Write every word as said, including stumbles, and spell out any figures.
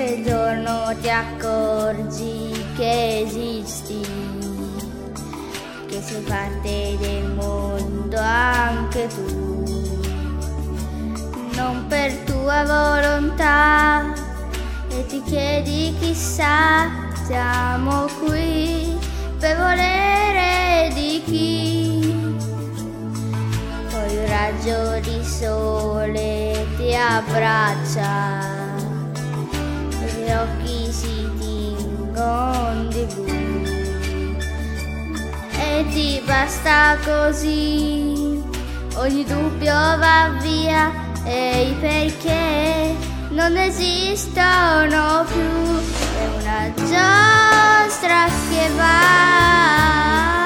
quel giorno ti accorgi che esisti, che sei parte del mondo anche tu, non per tua volontà, e ti chiedi chissà, siamo qui per volere di chi. Poi un raggio di sole ti abbraccia, gli occhi si tingono di blu, e ti basta così, ogni dubbio va via e i perché non esistono più. È una giostra che va